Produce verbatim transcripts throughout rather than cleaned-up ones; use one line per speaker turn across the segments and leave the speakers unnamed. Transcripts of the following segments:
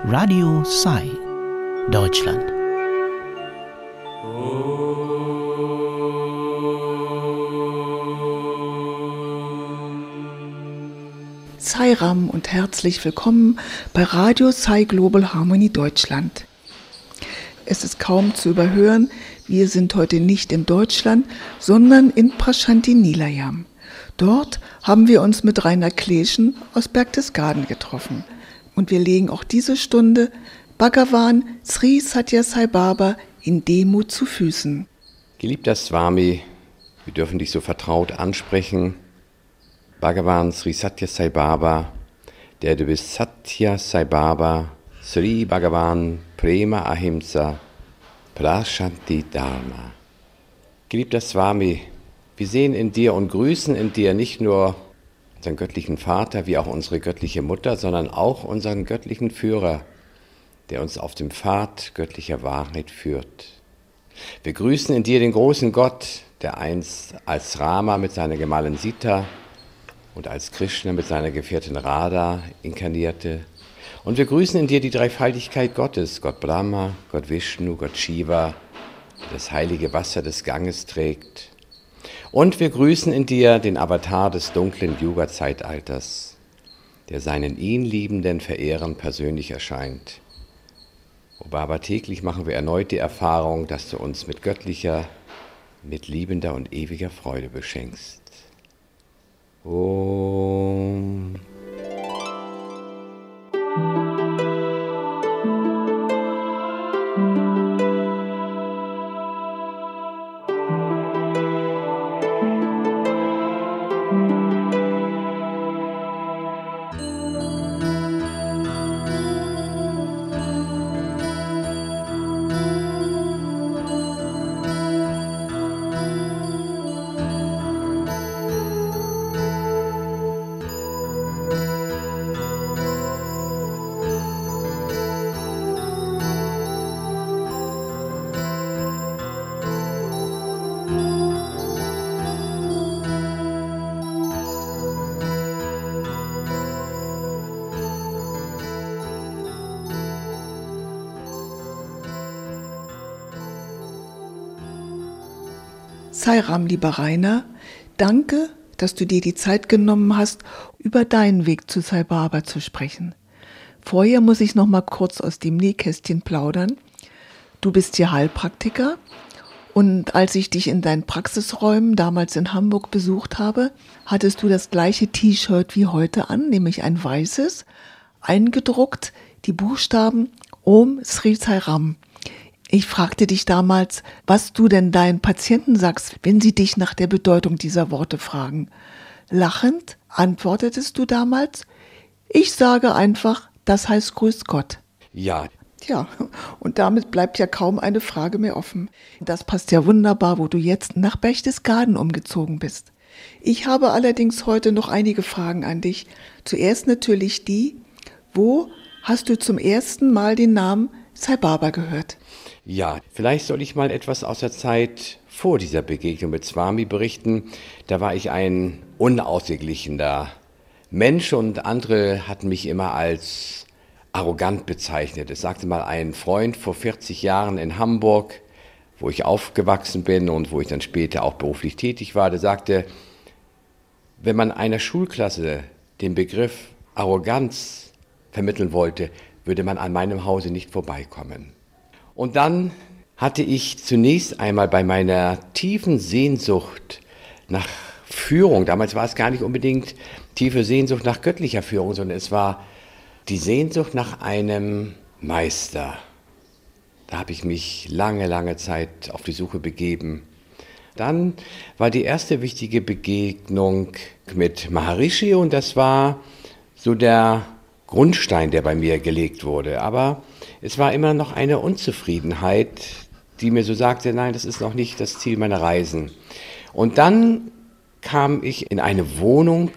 Radio Sai, Deutschland.
Sai Ram und herzlich willkommen bei Radio Sai Global Harmony Deutschland. Es ist kaum zu überhören, wir sind heute nicht in Deutschland, sondern in Prashanti Nilayam. Dort haben wir uns mit Rainer Kleeschen aus Berchtesgaden getroffen. Und wir legen auch diese Stunde Bhagavan Sri Sathya Sai Baba in Demut zu Füßen.
Geliebter Swami, wir dürfen dich so vertraut ansprechen. Bhagavan Sri Sathya Sai Baba, der du bist Sathya Sai Baba, Sri Bhagavan Prema Ahimsa, Prashanti Dharma. Geliebter Swami, wir sehen in dir und grüßen in dir nicht nur unseren göttlichen Vater, wie auch unsere göttliche Mutter, sondern auch unseren göttlichen Führer, der uns auf dem Pfad göttlicher Wahrheit führt. Wir grüßen in dir den großen Gott, der einst als Rama mit seiner Gemahlin Sita und als Krishna mit seiner Gefährtin Radha inkarnierte. Und wir grüßen in dir die Dreifaltigkeit Gottes, Gott Brahma, Gott Vishnu, Gott Shiva, der das heilige Wasser des Ganges trägt. Und wir grüßen in dir den Avatar des dunklen Yuga-Zeitalters, der seinen ihn Liebenden Verehrern persönlich erscheint. O Baba, täglich machen wir erneut die Erfahrung, dass du uns mit göttlicher, mit liebender und ewiger Freude beschenkst. Om.
Sai Ram, lieber Rainer, danke, dass du dir die Zeit genommen hast, über deinen Weg zu Sai Baba zu sprechen. Vorher muss ich noch mal kurz aus dem Nähkästchen plaudern. Du bist hier Heilpraktiker und als ich dich in deinen Praxisräumen damals in Hamburg besucht habe, hattest du das gleiche T-Shirt wie heute an, nämlich ein weißes, eingedruckt, die Buchstaben Om Sri Sai Ram. Ich fragte dich damals, was du denn deinen Patienten sagst, wenn sie dich nach der Bedeutung dieser Worte fragen. Lachend antwortetest du damals, ich sage einfach, das heißt Grüß Gott.
Ja.
Tja, und damit bleibt ja kaum eine Frage mehr offen. Das passt ja wunderbar, wo du jetzt nach Berchtesgaden umgezogen bist. Ich habe allerdings heute noch einige Fragen an dich. Zuerst natürlich die, wo hast du zum ersten Mal den Namen Sai Baba gehört?
Ja, vielleicht soll ich mal etwas aus der Zeit vor dieser Begegnung mit Swami berichten. Da war ich ein unausgeglichener Mensch und andere hatten mich immer als arrogant bezeichnet. Es sagte mal ein Freund vor vierzig Jahren in Hamburg, wo ich aufgewachsen bin und wo ich dann später auch beruflich tätig war, der sagte, wenn man einer Schulklasse den Begriff Arroganz vermitteln wollte, würde man an meinem Hause nicht vorbeikommen. Und dann hatte ich zunächst einmal bei meiner tiefen Sehnsucht nach Führung, damals war es gar nicht unbedingt tiefe Sehnsucht nach göttlicher Führung, sondern es war die Sehnsucht nach einem Meister. Da habe ich mich lange, lange Zeit auf die Suche begeben. Dann war die erste wichtige Begegnung mit Maharishi und das war so der Grundstein, der bei mir gelegt wurde. Aber es war immer noch eine Unzufriedenheit, die mir so sagte, nein, das ist noch nicht das Ziel meiner Reisen. Und dann kam ich in eine Wohnung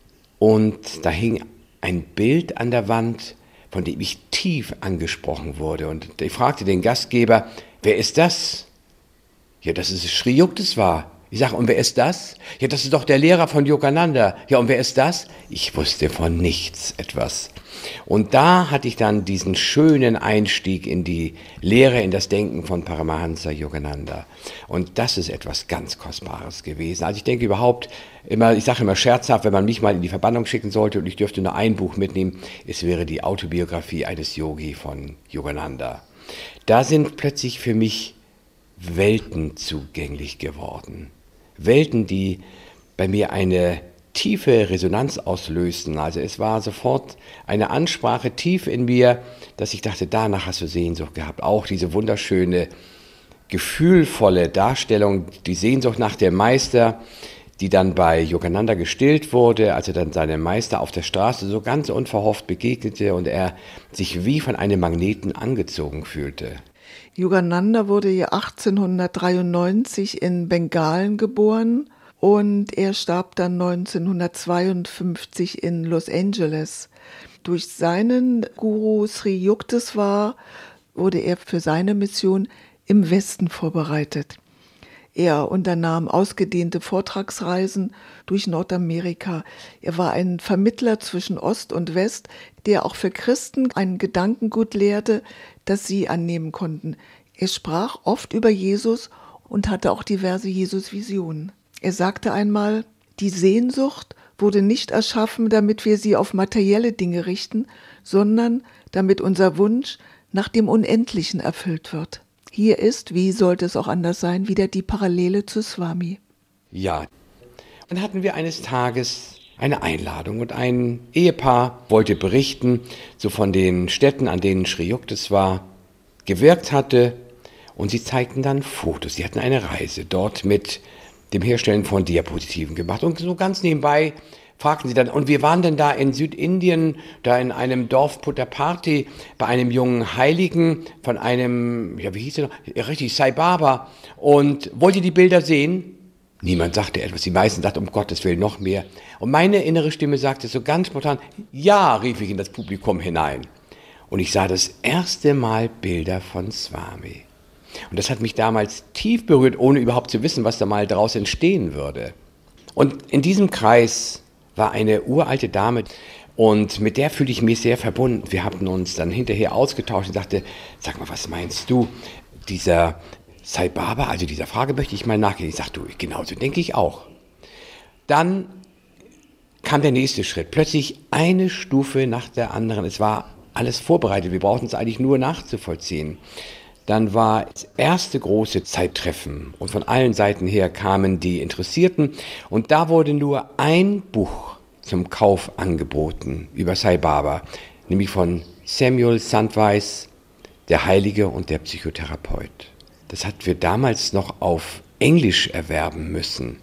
und da hing ein Bild an der Wand, von dem ich tief angesprochen wurde. Und ich fragte den Gastgeber, wer ist das? Ja, das ist Sri Yukteswar. Ich sage, und wer ist das? Ja, das ist doch der Lehrer von Yogananda. Ja, und wer ist das? Ich wusste von nichts etwas. Und da hatte ich dann diesen schönen Einstieg in die Lehre, in das Denken von Paramahansa Yogananda. Und das ist etwas ganz Kostbares gewesen. Also ich denke überhaupt immer, ich sage immer scherzhaft, wenn man mich mal in die Verbannung schicken sollte und ich dürfte nur ein Buch mitnehmen, es wäre die Autobiografie eines Yogi von Yogananda. Da sind plötzlich für mich Welten zugänglich geworden. Welten, die bei mir eine tiefe Resonanz auslösten. Also es war sofort eine Ansprache tief in mir, dass ich dachte, danach hast du Sehnsucht gehabt. Auch diese wunderschöne, gefühlvolle Darstellung, die Sehnsucht nach dem Meister, die dann bei Yogananda gestillt wurde, als er dann seinem Meister auf der Straße so ganz unverhofft begegnete und er sich wie von einem Magneten angezogen fühlte.
Yogananda wurde ja achtzehnhundertdreiundneunzig in Bengalen geboren und er starb dann neunzehnhundertzweiundfünfzig in Los Angeles. Durch seinen Guru Sri Yukteswar wurde er für seine Mission im Westen vorbereitet. Er unternahm ausgedehnte Vortragsreisen durch Nordamerika. Er war ein Vermittler zwischen Ost und West, der auch für Christen ein Gedankengut lehrte, das sie annehmen konnten. Er sprach oft über Jesus und hatte auch diverse Jesus-Visionen. Er sagte einmal, die Sehnsucht wurde nicht erschaffen, damit wir sie auf materielle Dinge richten, sondern damit unser Wunsch nach dem Unendlichen erfüllt wird. Hier ist, wie sollte es auch anders sein, wieder die Parallele zu Swami.
Ja, dann hatten wir eines Tages eine Einladung und ein Ehepaar wollte berichten, so von den Städten, an denen Sri Yukteswar gewirkt hatte, und sie zeigten dann Fotos. Sie hatten eine Reise dort mit dem Herstellen von Diapositiven gemacht und so ganz nebenbei fragten sie dann, und wir waren denn da in Südindien, da in einem Dorf Puttaparthi, bei einem jungen Heiligen von einem, ja wie hieß er noch, richtig, Sai Baba, und wollt ihr die Bilder sehen? Niemand sagte etwas, die meisten sagten, um Gottes Willen noch mehr. Und meine innere Stimme sagte so ganz spontan, ja, rief ich in das Publikum hinein. Und ich sah das erste Mal Bilder von Swami. Und das hat mich damals tief berührt, ohne überhaupt zu wissen, was da mal daraus entstehen würde. Und in diesem Kreis war eine uralte Dame und mit der fühlte ich mich sehr verbunden. Wir haben uns dann hinterher ausgetauscht und sagte, sag mal, was meinst du, dieser Sai Baba, also dieser Frage möchte ich mal nachgehen. Ich sagte, du, genauso denke ich auch. Dann kam der nächste Schritt, plötzlich eine Stufe nach der anderen. Es war alles vorbereitet, wir brauchten es eigentlich nur nachzuvollziehen. Dann war das erste große Zeittreffen und von allen Seiten her kamen die Interessierten und da wurde nur ein Buch zum Kauf angeboten über Sai Baba, nämlich von Samuel Sandweiss, der Heilige und der Psychotherapeut. Das hatten wir damals noch auf Englisch erwerben müssen.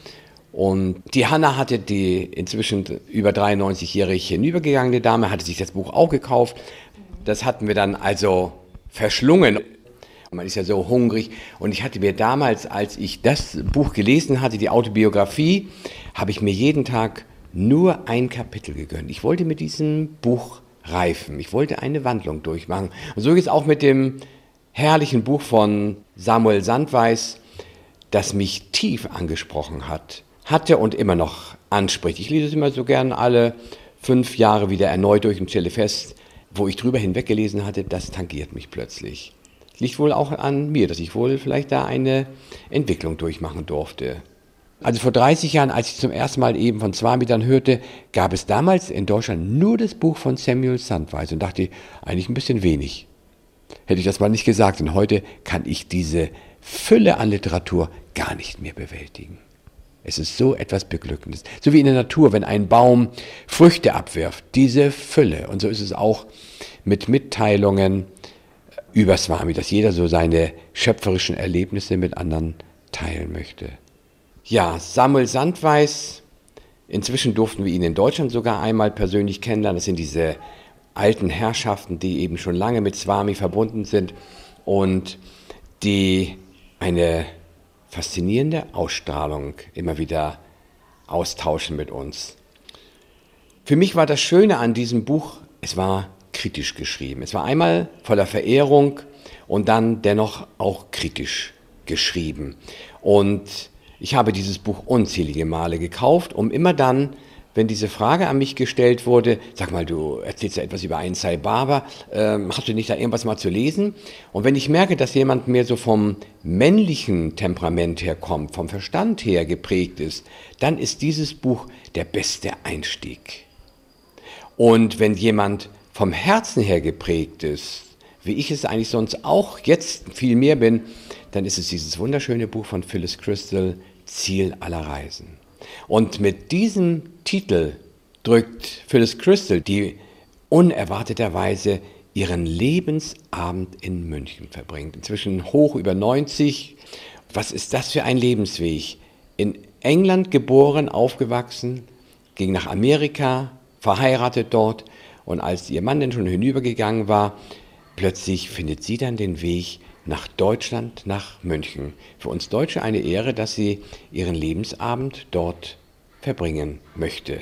Und die Hanna hatte, die inzwischen über dreiundneunzigjährige hinübergegangene Dame, hatte sich das Buch auch gekauft. Das hatten wir dann also verschlungen. Man ist ja so hungrig. Und ich hatte mir damals, als ich das Buch gelesen hatte, die Autobiografie, habe ich mir jeden Tag nur ein Kapitel gegönnt. Ich wollte mit diesem Buch reifen. Ich wollte eine Wandlung durchmachen. Und so geht es auch mit dem herrlichen Buch von Samuel Sandweiss, das mich tief angesprochen hat, hatte und immer noch anspricht. Ich lese es immer so gern alle fünf Jahre wieder erneut durch und stelle fest, wo ich drüber hinweggelesen hatte, das tangiert mich plötzlich. Liegt wohl auch an mir, dass ich wohl vielleicht da eine Entwicklung durchmachen durfte. Also vor dreißig Jahren, als ich zum ersten Mal eben von Swami dann hörte, gab es damals in Deutschland nur das Buch von Samuel Sandweiss und dachte, eigentlich ein bisschen wenig. Hätte ich das mal nicht gesagt, und heute kann ich diese Fülle an Literatur gar nicht mehr bewältigen. Es ist so etwas Beglückendes. So wie in der Natur, wenn ein Baum Früchte abwirft, diese Fülle. Und so ist es auch mit Mitteilungen über Swami, dass jeder so seine schöpferischen Erlebnisse mit anderen teilen möchte. Ja, Samuel Sandweiss, inzwischen durften wir ihn in Deutschland sogar einmal persönlich kennenlernen. Das sind diese alten Herrschaften, die eben schon lange mit Swami verbunden sind und die eine faszinierende Ausstrahlung immer wieder austauschen mit uns. Für mich war das Schöne an diesem Buch, es war kritisch geschrieben. Es war einmal voller Verehrung und dann dennoch auch kritisch geschrieben. Und Ich habe dieses Buch unzählige Male gekauft, um immer dann, wenn diese Frage an mich gestellt wurde, sag mal, du erzählst ja etwas über einen Sai Baba, ähm, hast du nicht da irgendwas mal zu lesen? Und wenn ich merke, dass jemand mehr so vom männlichen Temperament herkommt, vom Verstand her geprägt ist, dann ist dieses Buch der beste Einstieg. Und wenn jemand vom Herzen her geprägt ist, wie ich es eigentlich sonst auch jetzt viel mehr bin, dann ist es dieses wunderschöne Buch von Phyllis Crystal, Ziel aller Reisen. Und mit diesem Titel drückt Phyllis Crystal, die unerwarteterweise ihren Lebensabend in München verbringt. Inzwischen hoch über neunzig. Was ist das für ein Lebensweg? In England geboren, aufgewachsen, ging nach Amerika, verheiratet dort. Und als ihr Mann dann schon hinübergegangen war, plötzlich findet sie dann den Weg nach Deutschland, nach München. Für uns Deutsche eine Ehre, dass sie ihren Lebensabend dort verbringen möchte.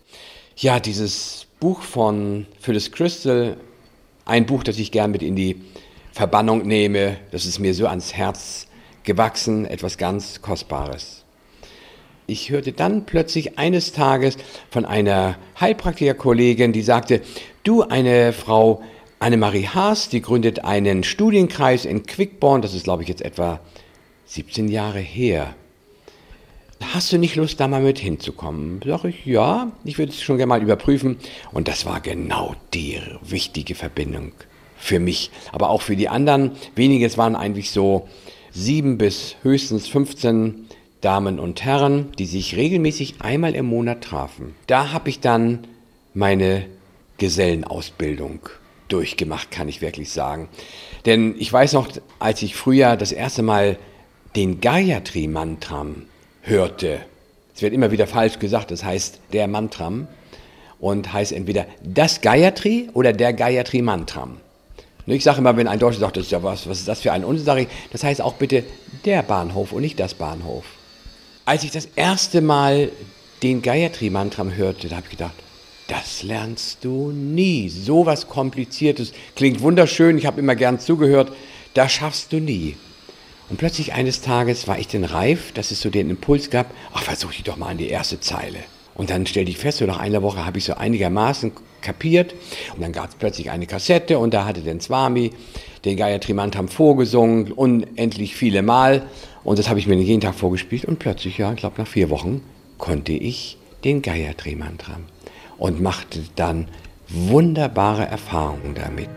Ja, dieses Buch von Phyllis Crystal, ein Buch, das ich gern mit in die Verbannung nehme, das ist mir so ans Herz gewachsen, etwas ganz Kostbares. Ich hörte dann plötzlich eines Tages von einer Heilpraktikerkollegin, die sagte, du, eine Frau Annemarie Haas, die gründet einen Studienkreis in Quickborn, das ist, glaube ich, jetzt etwa siebzehn Jahre her. Hast du nicht Lust, da mal mit hinzukommen? Sag ich, ja, ich würde es schon gerne mal überprüfen. Und das war genau die wichtige Verbindung für mich, aber auch für die anderen. Wenige, es waren eigentlich so sieben bis höchstens fünfzehn Damen und Herren, die sich regelmäßig einmal im Monat trafen. Da habe ich dann meine Gesellenausbildung durchgemacht, kann ich wirklich sagen. Denn ich weiß noch, als ich früher das erste Mal den Gayatri-Mantram hörte, es wird immer wieder falsch gesagt, das heißt der Mantram und heißt entweder das Gayatri oder der Gayatri-Mantram. Ich sage immer, wenn ein Deutscher sagt, das ist ja was, was ist das für ein Unsinn, sage ich, das heißt auch bitte der Bahnhof und nicht das Bahnhof. Als ich das erste Mal den Gayatri-Mantram hörte, da habe ich gedacht, das lernst du nie. So was Kompliziertes, klingt wunderschön, ich habe immer gern zugehört, das schaffst du nie. Und plötzlich eines Tages war ich dann reif, dass es so den Impuls gab, ach, versuch dich doch mal an die erste Zeile. Und dann stellte ich fest, so nach einer Woche habe ich so einigermaßen kapiert. Und dann gab es plötzlich eine Kassette und da hatte den Swami den Gayatri Mantram vorgesungen, unendlich viele Mal. Und das habe ich mir jeden Tag vorgespielt und plötzlich, ja, ich glaube nach vier Wochen, konnte ich den Gayatri Mantram. Und machte dann wunderbare Erfahrungen damit.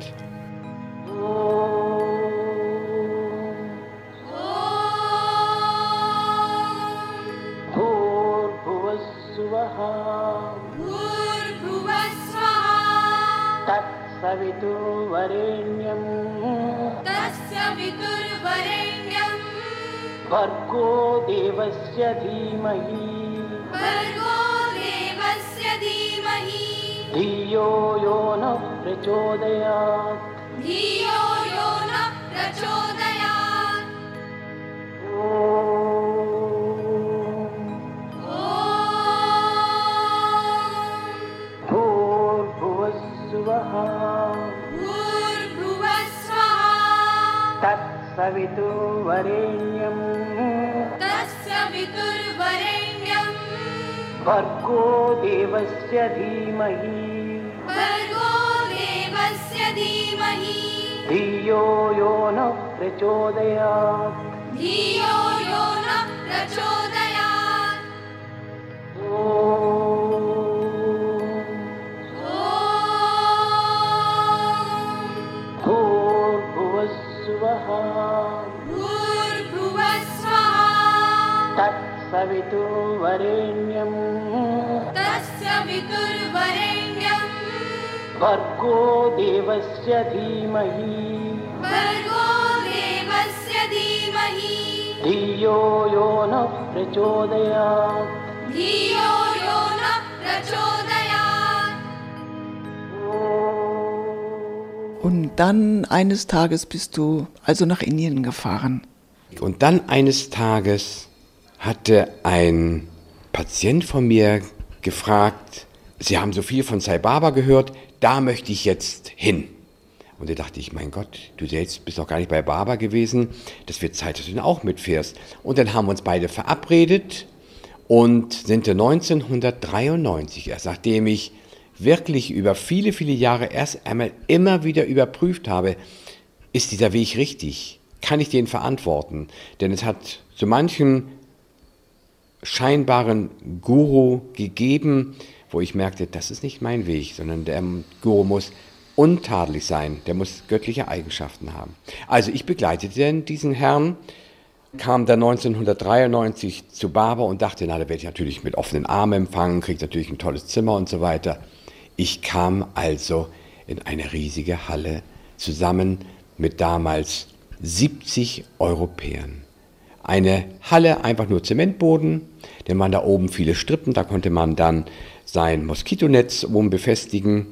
Saviturvarenyam Tasya Viturvarenyam Bhargo Devasya Dhimahi Bhargo Devasya Dhimahi Dhiyo yo na prachodayat Dhiyo yo na prachodayat Om Bhurvuvasvaha Saviturvarenyam Tasya Viturvarenyam Bhargo Devasya Dhimahi Bhargo Devasya Dhimahi Dhiyo yo na prachodayat Dhiyo yo na prachodayat Saviturvarenyam Tasya Viturvarenyam Bhargo Devasya Dhimahi Bhargo Devasya Dhimahi Dhiyo yo na prachodayat Dhiyo yo na prachodayat
Und dann eines Tages bist du also nach Indien gefahren.
Und dann eines Tages hatte ein Patient von mir gefragt, Sie haben so viel von Sai Baba gehört, da möchte ich jetzt hin. Und da dachte ich, mein Gott, du selbst bist noch gar nicht bei Barbara gewesen, das wird Zeit, dass du dann auch mitfährst. Und dann haben wir uns beide verabredet und sind dann neunzehnhundertdreiundneunzig, erst nachdem ich wirklich über viele, viele Jahre erst einmal immer wieder überprüft habe, ist dieser Weg richtig? Kann ich den verantworten? Denn es hat so manchen scheinbaren Guru gegeben, wo ich merkte, das ist nicht mein Weg, sondern der Guru muss untadelig sein, der muss göttliche Eigenschaften haben. Also ich begleitete dann diesen Herrn, kam dann neunzehnhundertdreiundneunzig zu Barbara und dachte, na, da werde ich natürlich mit offenen Armen empfangen, kriege natürlich ein tolles Zimmer und so weiter. Ich kam also in eine riesige Halle zusammen mit damals siebzig Europäern. Eine Halle, einfach nur Zementboden, denn man da oben viele Strippen, da konnte man dann sein Moskitonetz oben befestigen.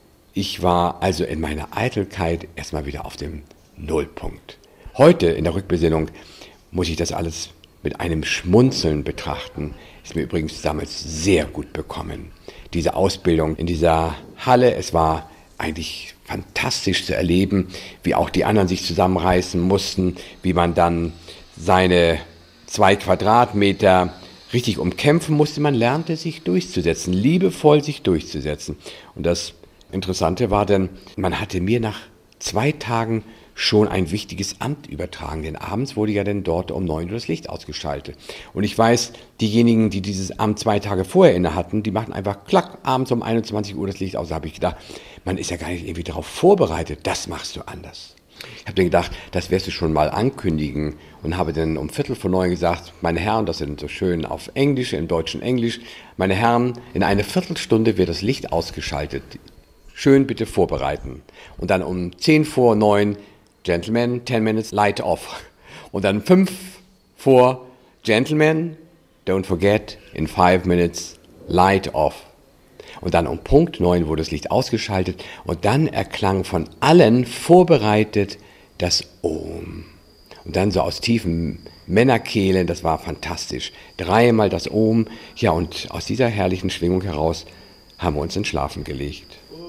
Ich war also in meiner Eitelkeit erstmal wieder auf dem Nullpunkt. Heute in der Rückbesinnung muss ich das alles mit einem Schmunzeln betrachten. Ist mir übrigens damals sehr gut bekommen. Diese Ausbildung in dieser Halle, es war eigentlich fantastisch zu erleben, wie auch die anderen sich zusammenreißen mussten, wie man dann seine zwei Quadratmeter richtig umkämpfen musste. Man lernte sich durchzusetzen, liebevoll sich durchzusetzen. Und das Interessante war dann, man hatte mir nach zwei Tagen schon ein wichtiges Amt übertragen, denn abends wurde ja dann dort um neun Uhr das Licht ausgeschaltet. Und ich weiß, diejenigen, die dieses Amt zwei Tage vorher inne hatten, die machten einfach klack, abends um einundzwanzig Uhr das Licht aus. Da habe ich gedacht, man ist ja gar nicht irgendwie darauf vorbereitet, das machst du anders. Ich habe dann gedacht, das wirst du schon mal ankündigen und habe dann um Viertel vor neun gesagt, meine Herren, das sind so schön auf Englisch, im Deutschen Englisch, meine Herren, in einer Viertelstunde wird das Licht ausgeschaltet. Schön bitte vorbereiten. Und dann um zehn vor neun, Gentlemen, ten minutes light off. Und dann fünf vor, Gentlemen, don't forget, in five minutes light off. Und dann um Punkt neun wurde das Licht ausgeschaltet und dann erklang von allen vorbereitet das Om. Und dann so aus tiefen Männerkehlen, das war fantastisch. Dreimal das Om, ja, und aus dieser herrlichen Schwingung heraus haben wir uns ins Schlafen gelegt.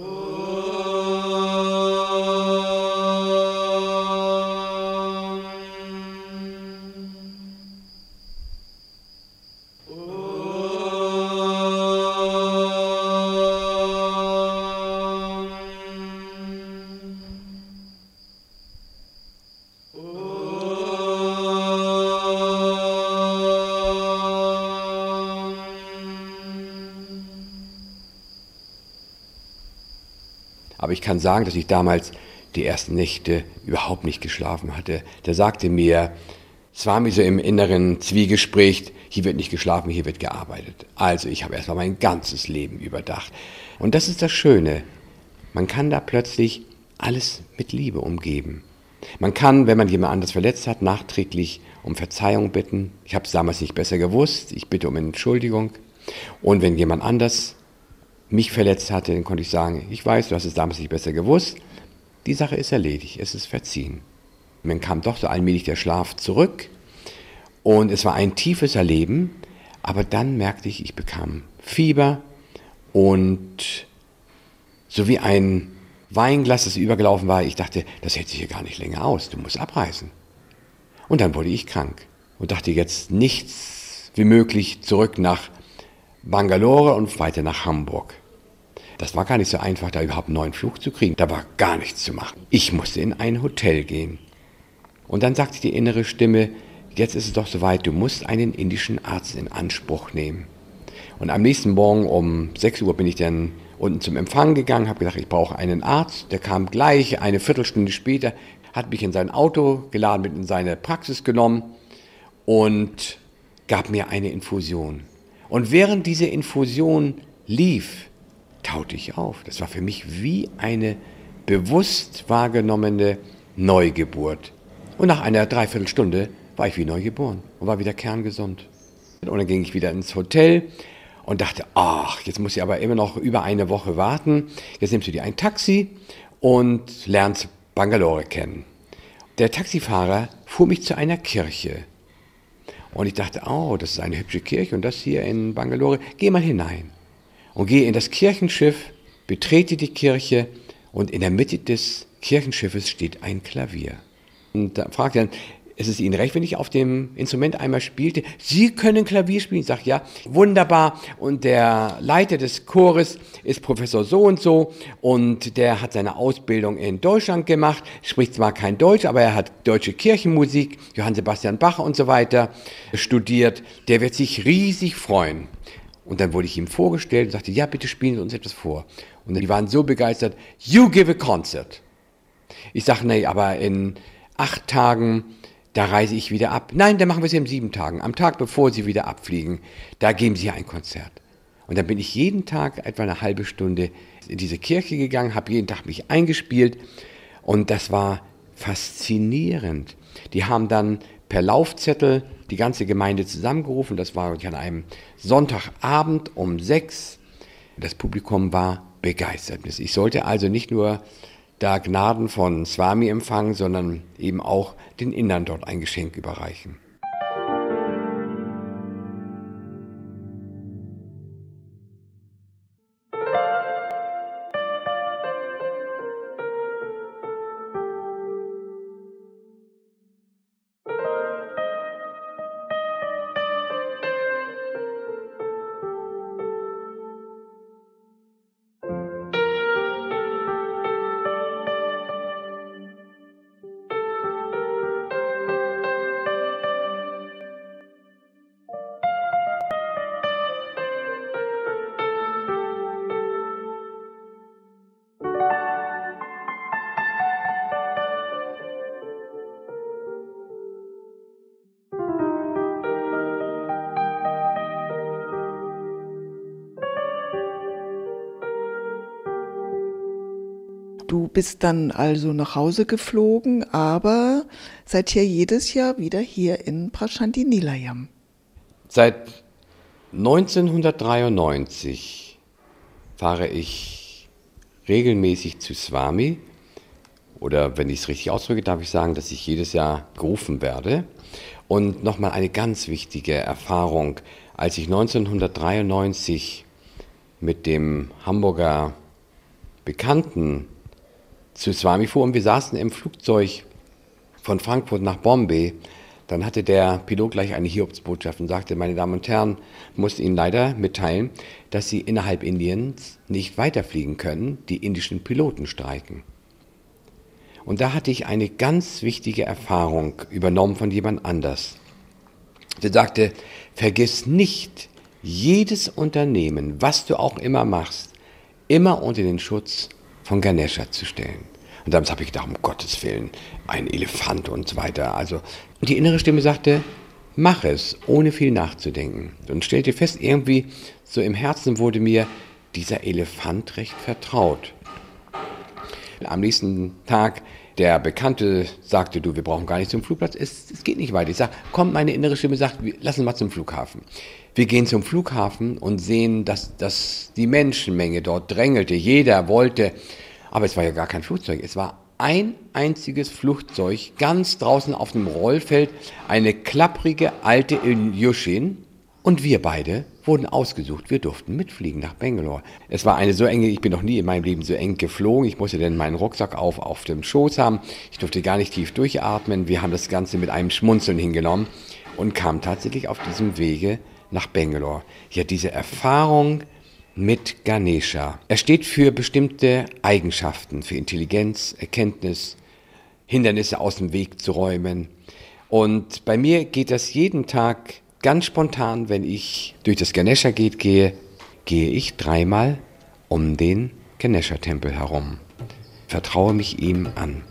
Aber ich kann sagen, dass ich damals die ersten Nächte überhaupt nicht geschlafen hatte. Der sagte mir, es war mir so im inneren Zwiegespräch, hier wird nicht geschlafen, hier wird gearbeitet. Also ich habe erstmal mein ganzes Leben überdacht. Und das ist das Schöne, man kann da plötzlich alles mit Liebe umgeben. Man kann, wenn man jemand anders verletzt hat, nachträglich um Verzeihung bitten. Ich habe es damals nicht besser gewusst, ich bitte um Entschuldigung. Und wenn jemand anders mich verletzt hatte, dann konnte ich sagen, ich weiß, du hast es damals nicht besser gewusst, die Sache ist erledigt, es ist verziehen. Dann kam doch so allmählich der Schlaf zurück und es war ein tiefes Erleben, aber dann merkte ich, ich bekam Fieber und so wie ein Weinglas, das übergelaufen war, ich dachte, das hält sich hier gar nicht länger aus, du musst abreisen. Und dann wurde ich krank und dachte jetzt nichts wie möglich zurück nach Bangalore und weiter nach Hamburg. Das war gar nicht so einfach, da überhaupt einen neuen Flug zu kriegen. Da war gar nichts zu machen. Ich musste in ein Hotel gehen. Und dann sagte die innere Stimme, jetzt ist es doch soweit, du musst einen indischen Arzt in Anspruch nehmen. Und am nächsten Morgen um sechs Uhr bin ich dann unten zum Empfang gegangen, habe gesagt, ich brauche einen Arzt. Der kam gleich eine Viertelstunde später, hat mich in sein Auto geladen, mit in seine Praxis genommen und gab mir eine Infusion. Und während diese Infusion lief, taute ich auf. Das war für mich wie eine bewusst wahrgenommene Neugeburt. Und nach einer Dreiviertelstunde war ich wie neu geboren und war wieder kerngesund. Und dann ging ich wieder ins Hotel und dachte, ach, jetzt muss ich aber immer noch über eine Woche warten. Jetzt nimmst du dir ein Taxi und lernst Bangalore kennen. Der Taxifahrer fuhr mich zu einer Kirche. Und ich dachte, oh, das ist eine hübsche Kirche und das hier in Bangalore. Geh mal hinein und gehe in das Kirchenschiff, betrete die Kirche und in der Mitte des Kirchenschiffes steht ein Klavier. Und da fragt er dann, ist es Ihnen recht, wenn ich auf dem Instrument einmal spielte? Sie können Klavier spielen? Ich sage, ja, wunderbar. Und der Leiter des Chores ist Professor so und so und der hat seine Ausbildung in Deutschland gemacht, spricht zwar kein Deutsch, aber er hat deutsche Kirchenmusik, Johann Sebastian Bach und so weiter studiert. Der wird sich riesig freuen. Und dann wurde ich ihm vorgestellt und sagte, ja, bitte spielen Sie uns etwas vor. Und die waren so begeistert, you give a concert. Ich sage, nee, aber in acht Tagen, da reise ich wieder ab. Nein, dann machen wir es in sieben Tagen. Am Tag, bevor Sie wieder abfliegen, da geben Sie ein Konzert. Und dann bin ich jeden Tag etwa eine halbe Stunde in diese Kirche gegangen, habe jeden Tag mich eingespielt. Und das war faszinierend. Die haben dann per Laufzettel die ganze Gemeinde zusammengerufen. Das war an einem Sonntagabend um sechs. Das Publikum war begeistert. Ich sollte also nicht nur da Gnaden von Swami empfangen, sondern eben auch den Indern dort ein Geschenk überreichen.
Du bist dann also nach Hause geflogen, aber seid ja jedes Jahr wieder hier in Prashanthi Nilayam.
Seit neunzehnhundertdreiundneunzig fahre ich regelmäßig zu Swami. Oder wenn ich es richtig ausdrücke, darf ich sagen, dass ich jedes Jahr gerufen werde. Und nochmal eine ganz wichtige Erfahrung, als ich neunzehnhundertdreiundneunzig mit dem Hamburger Bekannten zu Swami fuhr und wir saßen im Flugzeug von Frankfurt nach Bombay, dann hatte der Pilot gleich eine Hiobsbotschaft und sagte, meine Damen und Herren, muss Ihnen leider mitteilen, dass Sie innerhalb Indiens nicht weiterfliegen können, die indischen Piloten streiken. Und da hatte ich eine ganz wichtige Erfahrung übernommen von jemand anders. Der sagte, vergiss nicht, jedes Unternehmen, was du auch immer machst, immer unter den Schutz von Ganesha zu stellen. Und damals habe ich gedacht, um Gottes Willen, ein Elefant und so weiter. Also, und die innere Stimme sagte, mach es, ohne viel nachzudenken. Und stellte fest, irgendwie so im Herzen wurde mir dieser Elefant recht vertraut. Am nächsten Tag, der Bekannte sagte, du, wir brauchen gar nicht zum Flugplatz, es, es geht nicht weiter. Ich sage, komm, meine innere Stimme sagt, lass uns mal zum Flughafen. Wir gehen zum Flughafen und sehen, dass, dass die Menschenmenge dort drängelte. Jeder wollte, aber es war ja gar kein Flugzeug. Es war ein einziges Flugzeug, ganz draußen auf dem Rollfeld, eine klapprige alte Ilyushin. Und wir beide wurden ausgesucht. Wir durften mitfliegen nach Bangalore. Es war eine so enge, ich bin noch nie in meinem Leben so eng geflogen. Ich musste dann meinen Rucksack auf, auf dem Schoß haben. Ich durfte gar nicht tief durchatmen. Wir haben das Ganze mit einem Schmunzeln hingenommen und kamen tatsächlich auf diesem Wege nach Bangalore. Ja, diese Erfahrung mit Ganesha. Er steht für bestimmte Eigenschaften, für Intelligenz, Erkenntnis, Hindernisse aus dem Weg zu räumen. Und bei mir geht das jeden Tag ganz spontan, wenn ich durch das Ganesha-Gate gehe, gehe ich dreimal um den Ganesha-Tempel herum. Vertraue mich ihm an.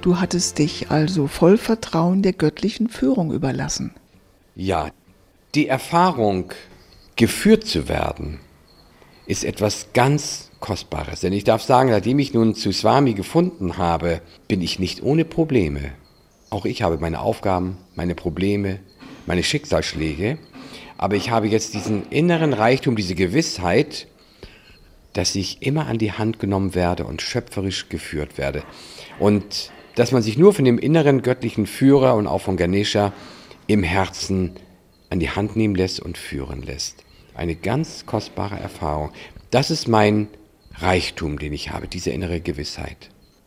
Du hattest dich also voll Vertrauen der göttlichen Führung überlassen.
Ja, die Erfahrung, geführt zu werden, ist etwas ganz Kostbares. Denn ich darf sagen, nachdem ich nun zu Swami gefunden habe, bin ich nicht ohne Probleme. Auch ich habe meine Aufgaben, meine Probleme, meine Schicksalsschläge. Aber ich habe jetzt diesen inneren Reichtum, diese Gewissheit, dass ich immer an die Hand genommen werde und schöpferisch geführt werde. Und dass man sich nur von dem inneren göttlichen Führer und auch von Ganesha im Herzen an die Hand nehmen lässt und führen lässt. Eine ganz kostbare Erfahrung. Das ist mein Reichtum, den ich habe, diese innere Gewissheit.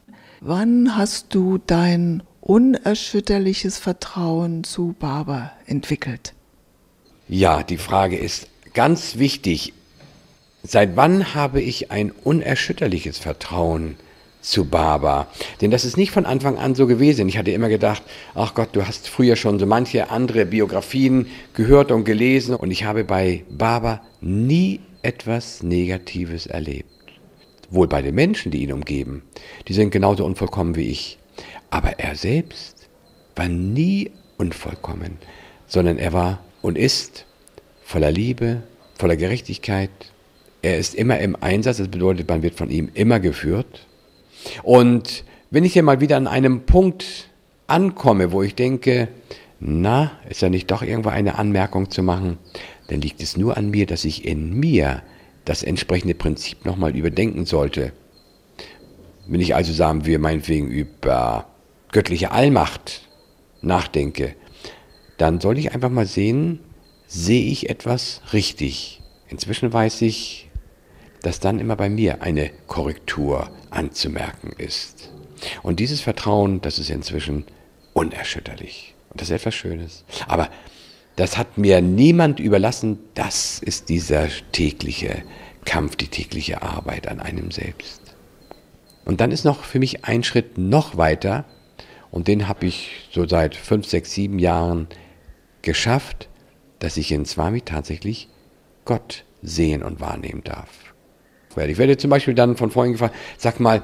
Wann hast du dein unerschütterliches Vertrauen zu Baba entwickelt?
Ja, die Frage ist ganz wichtig. Seit wann habe ich ein unerschütterliches Vertrauen zu Baba? Denn das ist nicht von Anfang an so gewesen. Ich hatte immer gedacht, ach Gott, du hast früher schon so manche andere Biografien gehört und gelesen und ich habe bei Baba nie etwas Negatives erlebt. Wohl bei den Menschen, die ihn umgeben. Die sind genauso unvollkommen wie ich. Aber er selbst war nie unvollkommen, sondern er war und ist voller Liebe, voller Gerechtigkeit. Er ist immer im Einsatz, das bedeutet, man wird von ihm immer geführt. Und wenn ich hier mal wieder an einem Punkt ankomme, wo ich denke, na, ist ja nicht doch irgendwo eine Anmerkung zu machen, dann liegt es nur an mir, dass ich in mir das entsprechende Prinzip nochmal überdenken sollte. Wenn ich also sagen wir meinetwegen über göttliche Allmacht nachdenke, dann soll ich einfach mal sehen, sehe ich etwas richtig. Inzwischen weiß ich, dass dann immer bei mir eine Korrektur anzumerken ist. Und dieses Vertrauen, das ist inzwischen unerschütterlich. Und das ist etwas Schönes. Aber das hat mir niemand überlassen. Das ist dieser tägliche Kampf, die tägliche Arbeit an einem selbst. Und dann ist noch für mich ein Schritt noch weiter. Und den habe ich so seit fünf, sechs, sieben Jahren geschafft, dass ich in Swami tatsächlich Gott sehen und wahrnehmen darf. Ich werde zum Beispiel dann von Freunden gefragt, sag mal,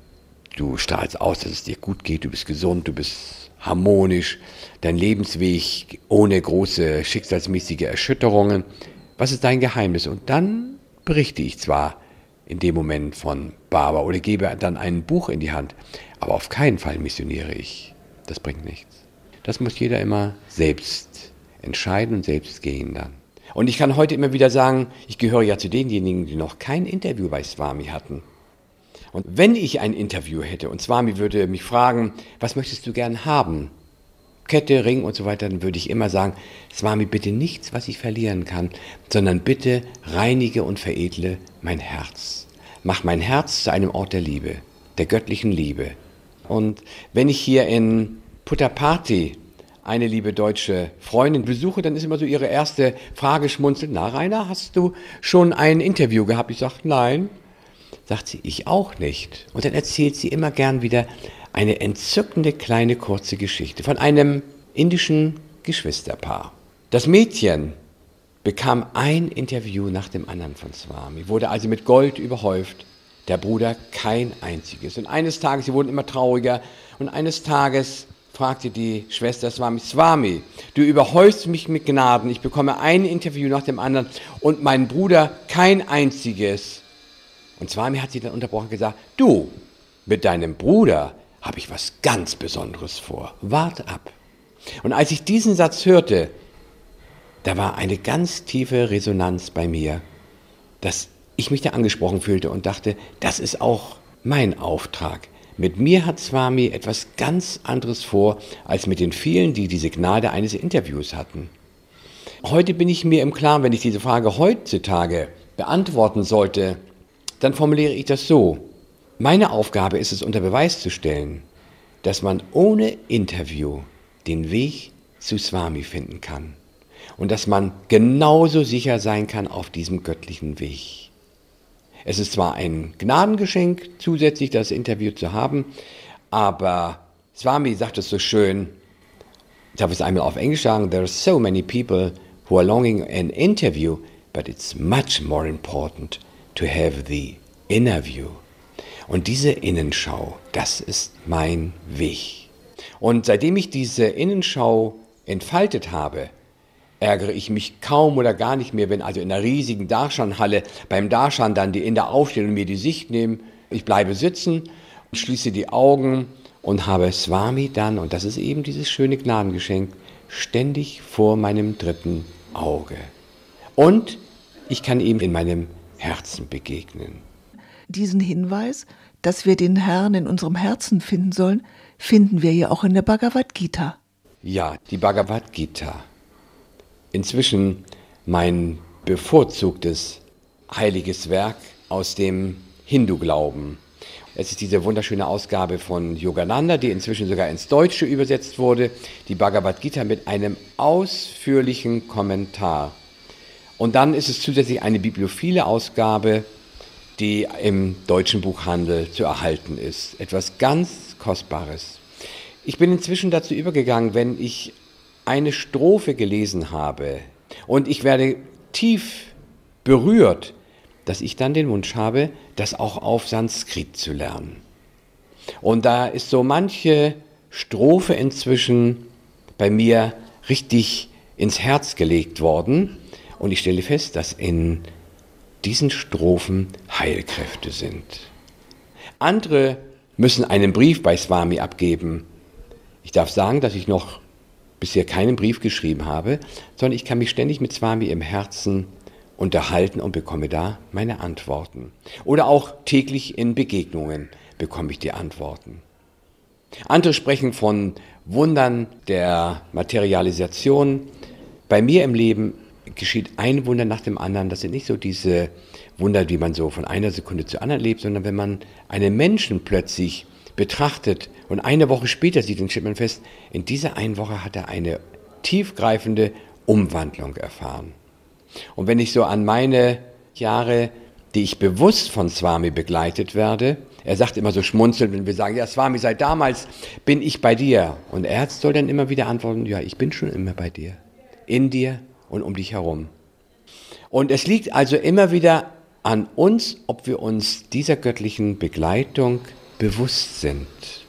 du strahlst aus, dass es dir gut geht, du bist gesund, du bist harmonisch, dein Lebensweg ohne große schicksalsmäßige Erschütterungen. Was ist dein Geheimnis? Und dann berichte ich zwar in dem Moment von Baba oder gebe dann ein Buch in die Hand, aber auf keinen Fall missioniere ich. Das bringt nichts. Das muss jeder immer selbst entscheiden und selbst gehen dann. Und ich kann heute immer wieder sagen, ich gehöre ja zu denjenigen, die noch kein Interview bei Swami hatten. Und wenn ich ein Interview hätte und Swami würde mich fragen, was möchtest du gern haben? Kette, Ring und so weiter, dann würde ich immer sagen, Swami, bitte nichts, was ich verlieren kann, sondern bitte reinige und veredle mein Herz. Mach mein Herz zu einem Ort der Liebe, der göttlichen Liebe. Und wenn ich hier in Puttaparthi eine liebe deutsche Freundin besuche, dann ist immer so ihre erste Frage schmunzelnd, na Rainer, hast du schon ein Interview gehabt? Ich sage, nein. Sagt sie, ich auch nicht. Und dann erzählt sie immer gern wieder eine entzückende kleine kurze Geschichte von einem indischen Geschwisterpaar. Das Mädchen bekam ein Interview nach dem anderen von Swami, wurde also mit Gold überhäuft, der Bruder kein einziges. Und eines Tages, sie wurden immer trauriger, und eines Tages fragte die Schwester Swami, Swami, du überhäufst mich mit Gnaden, ich bekomme ein Interview nach dem anderen und mein Bruder kein einziges. Und Swami hat sie dann unterbrochen und gesagt, du, mit deinem Bruder habe ich was ganz Besonderes vor, wart ab. Und als ich diesen Satz hörte, da war eine ganz tiefe Resonanz bei mir, dass ich mich da angesprochen fühlte und dachte, das ist auch mein Auftrag. Mit mir hat Swami etwas ganz anderes vor, als mit den vielen, die diese Gnade eines Interviews hatten. Heute bin ich mir im Klaren, wenn ich diese Frage heutzutage beantworten sollte, dann formuliere ich das so. Meine Aufgabe ist es, unter Beweis zu stellen, dass man ohne Interview den Weg zu Swami finden kann und dass man genauso sicher sein kann auf diesem göttlichen Weg. Es ist zwar ein Gnadengeschenk, zusätzlich das Interview zu haben, aber Swami sagt es so schön, ich habe es einmal auf Englisch sagen, there are so many people who are longing an interview, but it's much more important to have the interview. Und diese Innenschau, das ist mein Weg. Und seitdem ich diese Innenschau entfaltet habe, ärgere ich mich kaum oder gar nicht mehr, wenn also in einer riesigen Darshan-Halle beim Darshan dann die Inder aufstehen und mir die Sicht nehmen. Ich bleibe sitzen, schließe die Augen und habe Swami dann, und das ist eben dieses schöne Gnadengeschenk, ständig vor meinem dritten Auge. Und ich kann ihm in meinem Herzen begegnen.
Diesen Hinweis, dass wir den Herrn in unserem Herzen finden sollen, finden wir ja auch in der Bhagavad Gita.
Ja, die Bhagavad Gita. Inzwischen mein bevorzugtes heiliges Werk aus dem Hindu-Glauben. Es ist diese wunderschöne Ausgabe von Yogananda, die inzwischen sogar ins Deutsche übersetzt wurde, die Bhagavad Gita mit einem ausführlichen Kommentar. Und dann ist es zusätzlich eine bibliophile Ausgabe, die im deutschen Buchhandel zu erhalten ist. Etwas ganz Kostbares. Ich bin inzwischen dazu übergegangen, wenn ich eine Strophe gelesen habe und ich werde tief berührt, dass ich dann den Wunsch habe, das auch auf Sanskrit zu lernen. Und da ist so manche Strophe inzwischen bei mir richtig ins Herz gelegt worden und ich stelle fest, dass in diesen Strophen Heilkräfte sind. Andere müssen einen Brief bei Swami abgeben. Ich darf sagen, dass ich noch bisher keinen Brief geschrieben habe, sondern ich kann mich ständig mit Swami im Herzen unterhalten und bekomme da meine Antworten. Oder auch täglich in Begegnungen bekomme ich die Antworten. Andere sprechen von Wundern der Materialisation. Bei mir im Leben geschieht ein Wunder nach dem anderen. Das sind nicht so diese Wunder, die man so von einer Sekunde zur anderen lebt, sondern wenn man einen Menschen plötzlich betrachtet und eine Woche später sieht, dann stellt man fest, in dieser einen Woche hat er eine tiefgreifende Umwandlung erfahren. Und wenn ich so an meine Jahre, die ich bewusst von Swami begleitet werde, er sagt immer so schmunzelnd, wenn wir sagen, ja Swami, seit damals bin ich bei dir. Und er soll dann immer wieder antworten, ja, ich bin schon immer bei dir, in dir und um dich herum. Und es liegt also immer wieder an uns, ob wir uns dieser göttlichen Begleitung bewusst sind.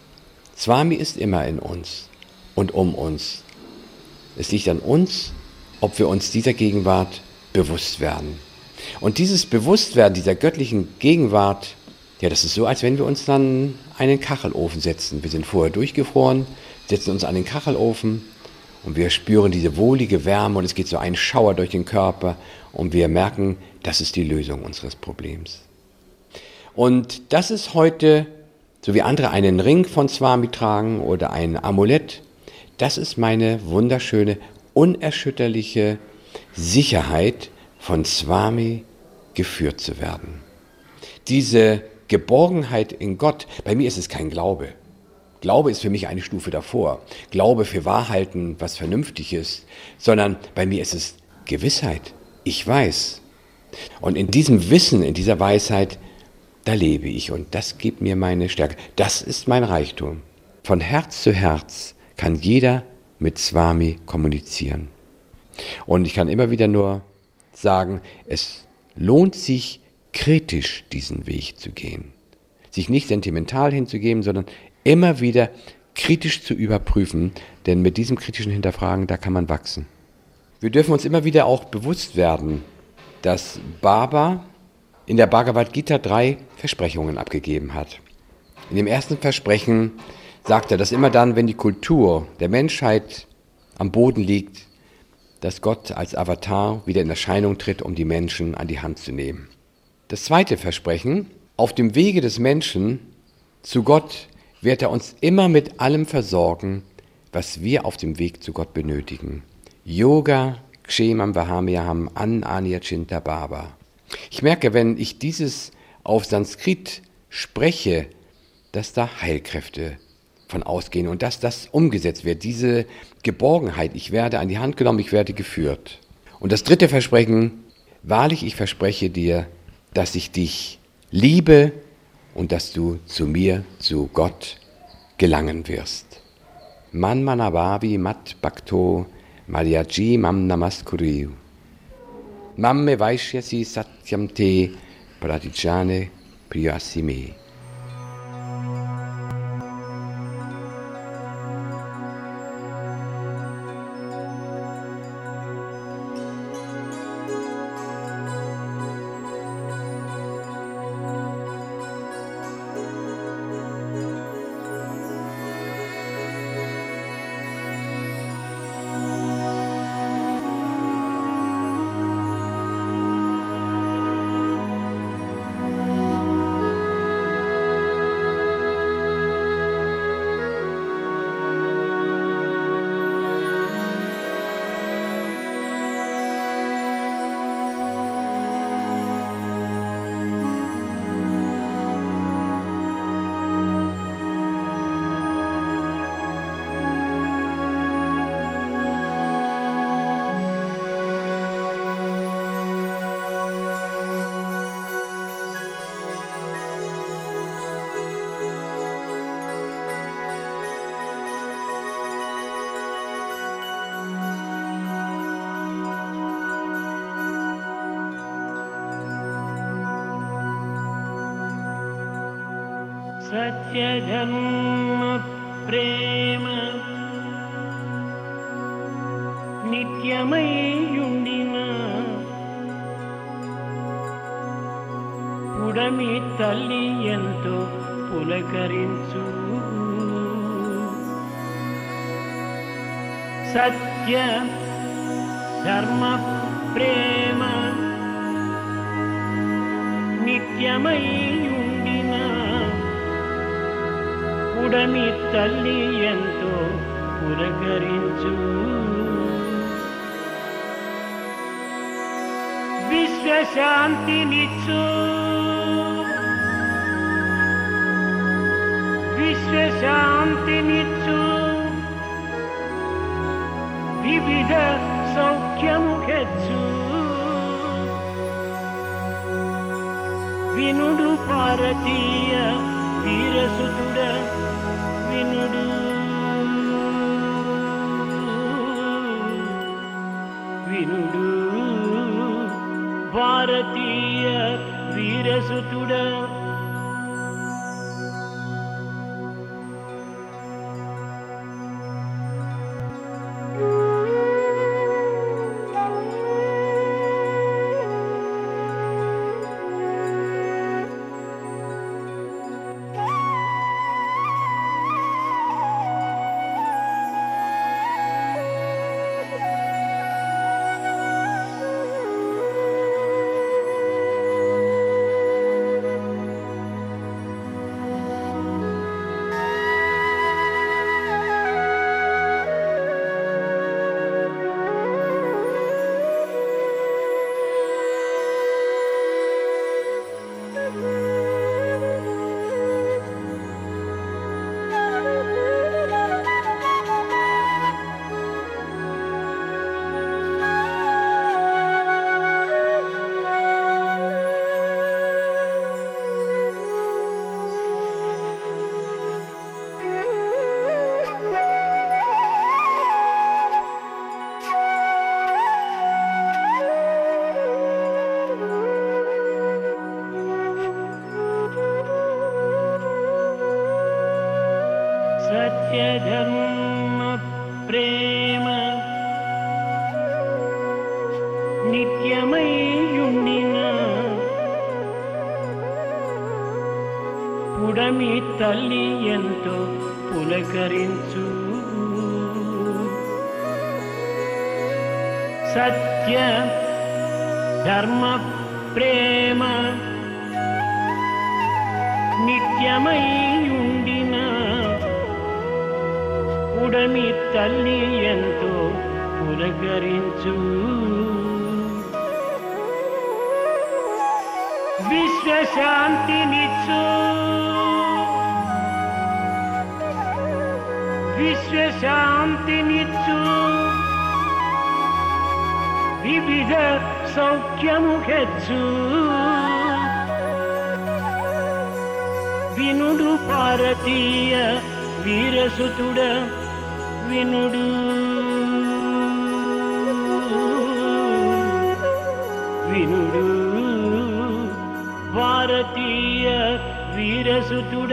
Swami ist immer in uns und um uns. Es liegt an uns, ob wir uns dieser Gegenwart bewusst werden. Und dieses Bewusstwerden dieser göttlichen Gegenwart, ja, das ist so, als wenn wir uns dann einen Kachelofen setzen. Wir sind vorher durchgefroren, setzen uns an den Kachelofen und wir spüren diese wohlige Wärme und es geht so ein Schauer durch den Körper und wir merken, das ist die Lösung unseres Problems. Und das ist heute, so wie andere einen Ring von Swami tragen oder ein Amulett, das ist meine wunderschöne, unerschütterliche Sicherheit, von Swami geführt zu werden. Diese Geborgenheit in Gott, bei mir ist es kein Glaube. Glaube ist für mich eine Stufe davor. Glaube für Wahrheiten, was vernünftig ist, sondern bei mir ist es Gewissheit. Ich weiß. Und in diesem Wissen, in dieser Weisheit, da lebe ich und das gibt mir meine Stärke. Das ist mein Reichtum. Von Herz zu Herz kann jeder mit Swami kommunizieren. Und ich kann immer wieder nur sagen, es lohnt sich, kritisch diesen Weg zu gehen. Sich nicht sentimental hinzugeben, sondern immer wieder kritisch zu überprüfen, denn mit diesem kritischen Hinterfragen, da kann man wachsen. Wir dürfen uns immer wieder auch bewusst werden, dass Baba in der Bhagavad Gita drei Versprechungen abgegeben hat. In dem ersten Versprechen sagt er, dass immer dann, wenn die Kultur der Menschheit am Boden liegt, dass Gott als Avatar wieder in Erscheinung tritt, um die Menschen an die Hand zu nehmen. Das zweite Versprechen, auf dem Wege des Menschen zu Gott wird er uns immer mit allem versorgen, was wir auf dem Weg zu Gott benötigen. Yoga, Kshemam Vahamyaham An Anya Chinta Baba. Ich merke, wenn ich dieses auf Sanskrit spreche, dass da Heilkräfte von ausgehen und dass das umgesetzt wird, diese Geborgenheit, ich werde an die Hand genommen, ich werde geführt. Und das dritte Versprechen, wahrlich, ich verspreche dir, dass ich dich liebe und dass du zu mir, zu Gott, gelangen wirst. Man manavavi mat bhakto madhyaji mam namaskuriyu. Mamme vaishyasi satyam te pratijane priyasime.
సత్యధర్మ ప్రేమ నిత్యమయ్యుండిన పుడమి తల్లి ఎంతో పులకరించు సత్య ధర్మ ప్రేమ నిత్యమయ్యుండిన పుడమి తల్లి ఎంతో పులకరించు విశ్వశాంతినిచ్చు విశ్వశాంతినిచ్చు వివిధ సౌఖ్యము హెచ్చు వినుడు భారతీయ వీరసుతుడ వినుడు వినుడు భారతీయ వీరసుతుడ సత్యధర్మ ప్రేమ నిత్యమయ్యుండిన పుడమి తల్లి ఎంతో పులకరించు సత్య ధర్మ ప్రేమ నిత్యమయ్యుండిన పుడమి తల్లి ఎంతో పులకరించు విశ్వశాంతినిచ్చు విశ్వశాంతినిచ్చు వివిధ సౌఖ్యము హెచ్చు వినుడు భారతీయ వీరసుతుడ వినుడు వినుడు భారతీయ వీరసుతుడ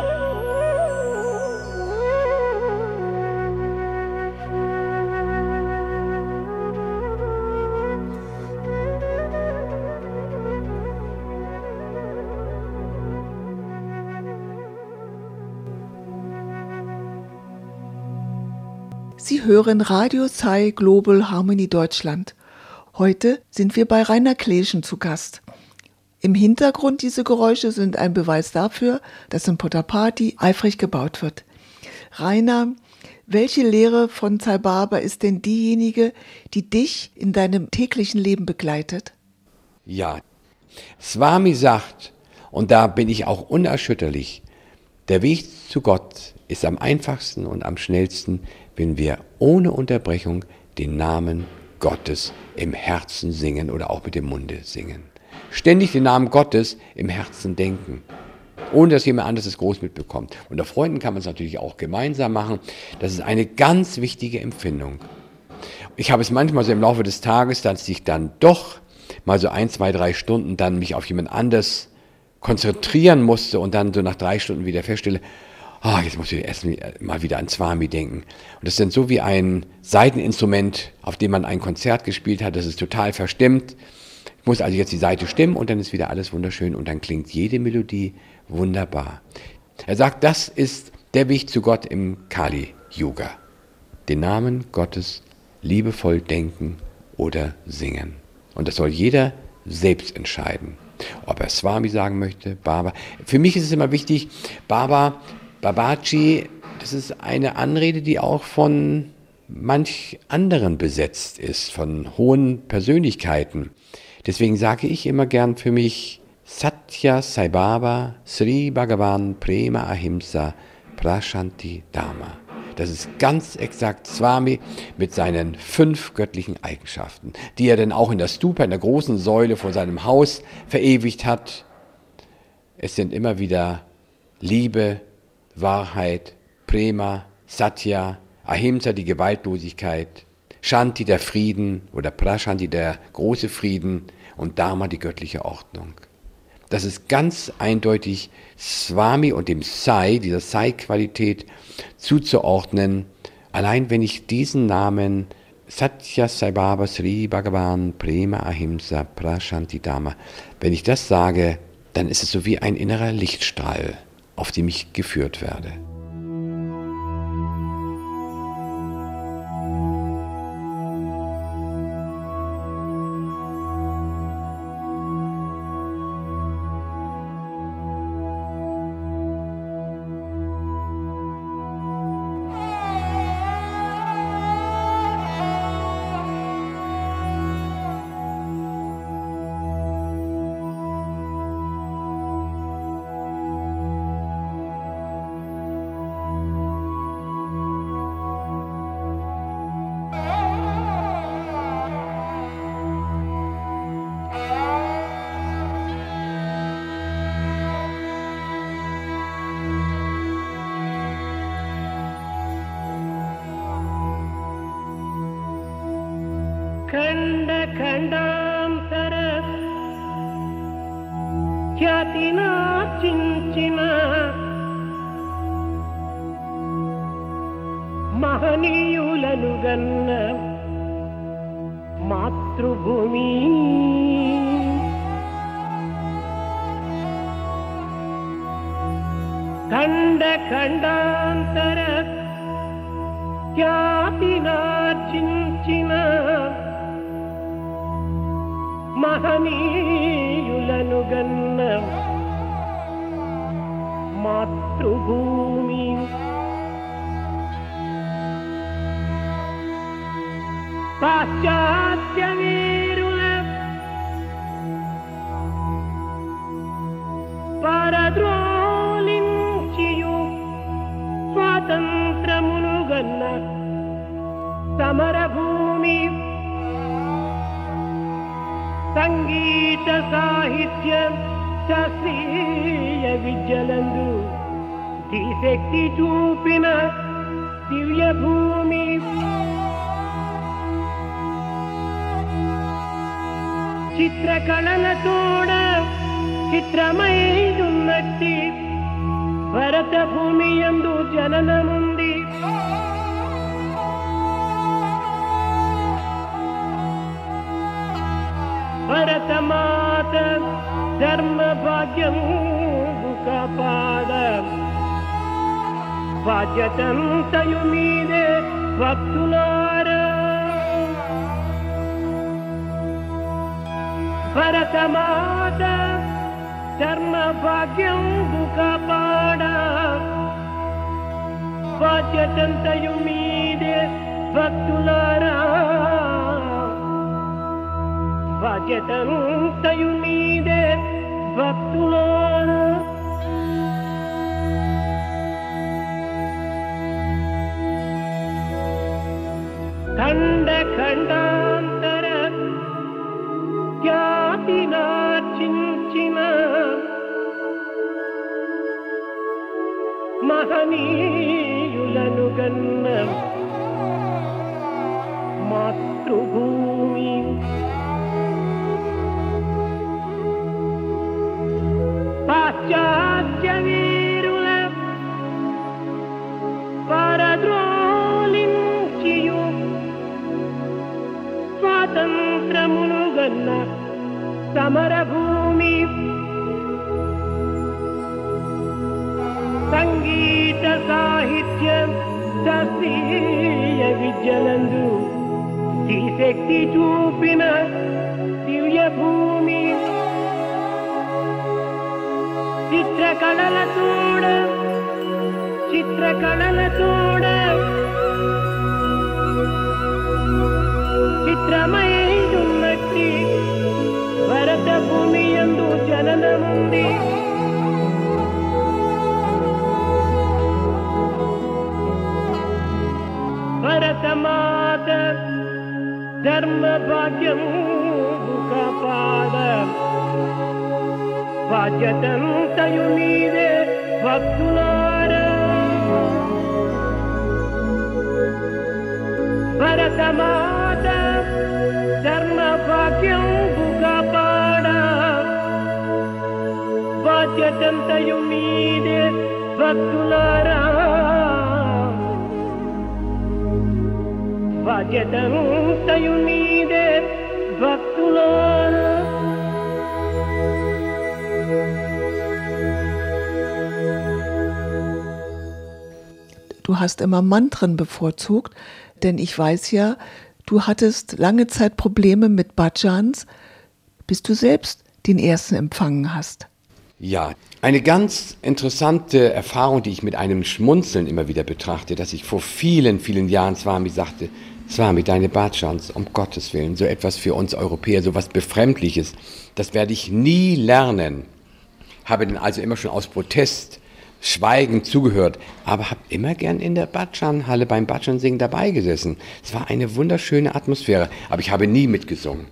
Sie hören Radio Sai Global Harmony Deutschland. Heute sind wir bei Rainer Kleeschen zu Gast. Im Hintergrund diese Geräusche sind ein Beweis dafür, dass in Potapati eifrig gebaut wird. Rainer, welche Lehre von Sai Baba ist denn diejenige, die dich in deinem täglichen Leben begleitet?
Ja, Swami sagt, und da bin ich auch unerschütterlich, der Weg zu Gott ist am einfachsten und am schnellsten, wenn wir ohne Unterbrechung den Namen Gottes im Herzen singen oder auch mit dem Munde singen. Ständig den Namen Gottes im Herzen denken, ohne dass jemand anderes es groß mitbekommt. Unter Freunden kann man es natürlich auch gemeinsam machen. Das ist eine ganz wichtige Empfindung. Ich habe es manchmal so im Laufe des Tages, dass ich dann doch mal so ein, zwei, drei Stunden dann mich auf jemand anders konzentrieren musste und dann so nach drei Stunden wieder feststelle, ah, jetzt muss ich erst mal wieder an Swami denken. Und das ist dann so wie ein Saiteninstrument, auf dem man ein Konzert gespielt hat, das ist total verstimmt. Ich muss also jetzt die Saite stimmen und dann ist wieder alles wunderschön und dann klingt jede Melodie wunderbar. Er sagt, das ist der Weg zu Gott im Kali-Yuga. Den Namen Gottes liebevoll denken oder singen. Und das soll jeder selbst entscheiden. Ob er Swami sagen möchte, Baba. Für mich ist es immer wichtig, Baba, Babaji, das ist eine Anrede, die auch von manch anderen besetzt ist, von hohen Persönlichkeiten. Deswegen sage ich immer gern für mich Satya Sai Baba Sri Bhagavan Prema Ahimsa Prashanti Dharma. Das ist ganz exakt Swami mit seinen fünf göttlichen Eigenschaften, die er dann auch in der Stupa, in der großen Säule vor seinem Haus verewigt hat. Es sind immer wieder Liebe, Wahrheit, Prema, Satya, Ahimsa, die Gewaltlosigkeit, Shanti, der Frieden oder Prashanti, der große Frieden und Dharma, die göttliche Ordnung. Das ist ganz eindeutig Swami und dem Sai, dieser Sai-Qualität zuzuordnen. Allein wenn ich diesen Namen Satya Sai Baba Sri Bhagavan Prema Ahimsa Prashanti Dharma, wenn ich das sage, dann ist es so wie ein innerer Lichtstrahl, auf dem ich geführt werde.
ಖಂಡ ಖಂಡಾಂತರ ಖ್ಯಾತಿನ ಚಿಂಚಿನ మహనీయులను గన్న మాతృభూమి ఖండ ఖండాంతర ఖ్యాతినార్జించిన మహనీయులను గన్న మాతృభూమి పాశ్చాత్య వీరుల పరద్రోలించియు స్వాతంత్రమును గన్న సమరభూమి సంగీత సాహిత్య శాస్త్రీయ విద్యలందు దిశక్తి చూపిన దివ్య భూమి చిత్రకళలతోడ చిత్రమైదున్నట్టి భరత భూమి యందు జననముంది భరతమాత ధర్మ భాగ్యం కాపాడ బాధ్యతంతయు మీదే భక్తులారా భరతమాత ధర్మ భాగ్యం కాపాడ బాధ్యతంతయు మీదే భక్తులారా బాధ్యతంతయు మీదే భక్తులారా ఖండ ఖండాంతర ఖ్యాతినార్జించిన మహనీయులను గన్న మాతృభూమి समरभूमि संगीत साहित्य शास्त्रीय विद्यలందు ఈ శక్తి చూపిన దివ్య భూమి చిత్రకళల తోడ చిత్రకళల తోడ చిత్రమయున్నట్టి భరత భూమి యందు జననముంది భరతమాత ధర్మ భాగ్యం కాపాడ బాధ్యతంతయు మీదే భక్తులారా భరతమాత ధర్మ భాగ్యం కాపాడ బాధ్యతంతయు మీదే భక్తులారా బాధ్యతంతయు మీదే భక్తులారా.
Du hast immer Mantren bevorzugt, denn ich weiß ja, du hattest lange Zeit Probleme mit Bhajans, bis du selbst den ersten empfangen hast.
Ja, eine ganz interessante Erfahrung, die ich mit einem Schmunzeln immer wieder betrachte, dass ich vor vielen, vielen Jahren Swami sagte, Swami, deine Bhajans, um Gottes Willen, so etwas für uns Europäer, so etwas Befremdliches, das werde ich nie lernen. Habe dann also immer schon aus Protest schweigend zugehört, aber habe immer gern in der Bhajan-Halle beim Bhajan-Singen dabei gesessen. Es war eine wunderschöne Atmosphäre, aber ich habe nie mitgesungen.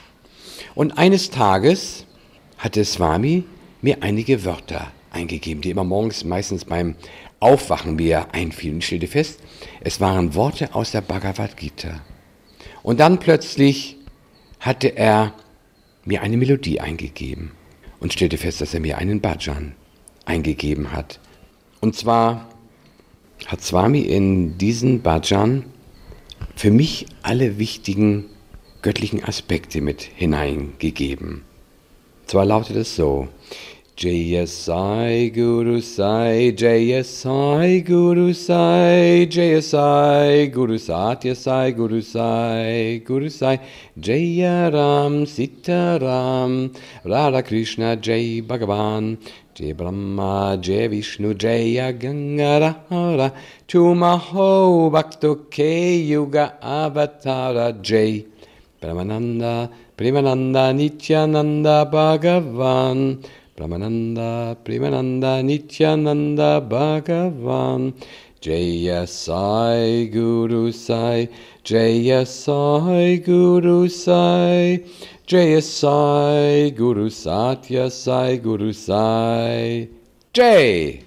Und eines Tages hatte Swami mir einige Wörter eingegeben, die immer morgens meistens beim Aufwachen mir einfielen. Ich stellte fest, es waren Worte aus der Bhagavad Gita. Und dann plötzlich hatte er mir eine Melodie eingegeben und stellte fest, dass er mir einen Bhajan eingegeben hat. Und zwar hat Swami in diesen Bhajan für mich alle wichtigen göttlichen Aspekte mit hineingegeben. Zwar lautet es so: Jaya Sai Guru Sai, Jaya Sai Guru Sai, Jaya Sai Guru Satya Sai Guru Sai, Guru Sai, Jaya Ram Sita Ram, Radha Krishna Jai Bhagavan, Jai Brahma Jai Vishnu Jaya Gangadhara, Tumaho Bhakto Ke Yuga Avatara Jai Brahmananda, Premananda Nityananda Bhagavan, Brahmananda, Premananda, Nityananda, Bhagavan, Jaya Sai Guru Sai, Jaya Sai Guru Sai, Jaya Sai Guru Satya Sai Guru Sai, Jai.